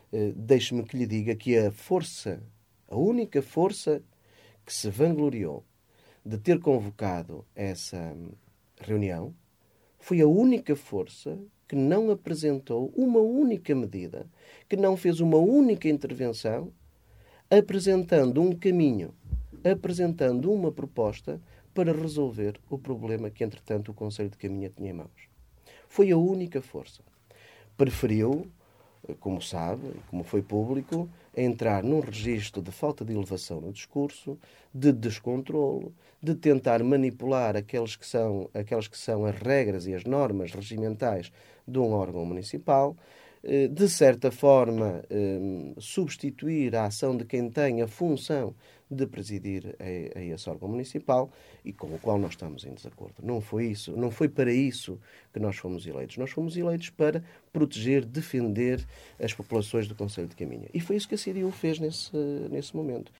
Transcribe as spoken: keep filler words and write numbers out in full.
eh, deixe-me que lhe diga que a força, a única força que se vangloriou de ter convocado essa reunião foi a única força que não apresentou uma única medida, que não fez uma única intervenção, apresentando um caminho, apresentando uma proposta para resolver o problema que, entretanto, o Conselho de Caminha tinha em mãos. Foi a única força. Preferiu, como sabe, como foi público, entrar num registro de falta de elevação no discurso, de descontrolo, de tentar manipular aqueles que são, aquelas que são as regras e as normas regimentais de um órgão municipal, de certa forma, substituir a ação de quem tem a função de presidir a, a esse órgão municipal e com o qual nós estamos em desacordo. Não foi isso, não foi para isso que nós fomos eleitos. Nós fomos eleitos para proteger, defender as populações do Conselho de Caminha. E foi isso que a C D U fez nesse, nesse momento.